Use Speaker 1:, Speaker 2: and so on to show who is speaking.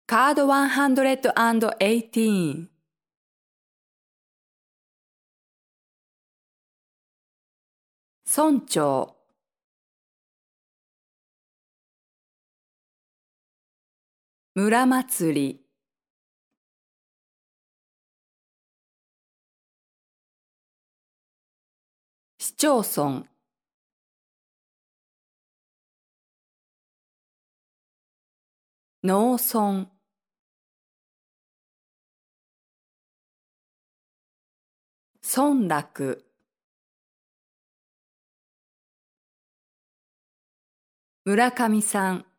Speaker 1: カード118。村長。村祭り。市町村。農村。村落。村上さん。